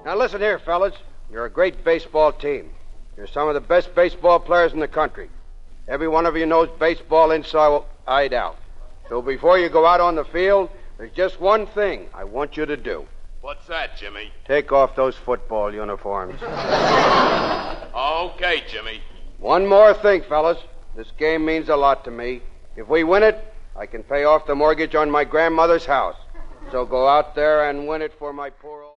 Now listen here, fellas. You're a great baseball team. You're some of the best baseball players in the country. Every one of you knows baseball inside out. So before you go out on the field, there's just one thing I want you to do. What's that, Jimmy? Take off those football uniforms. Okay, Jimmy. One more thing, fellas. This game means a lot to me. If we win it, I can pay off the mortgage on my grandmother's house. So go out there and win it for my poor old...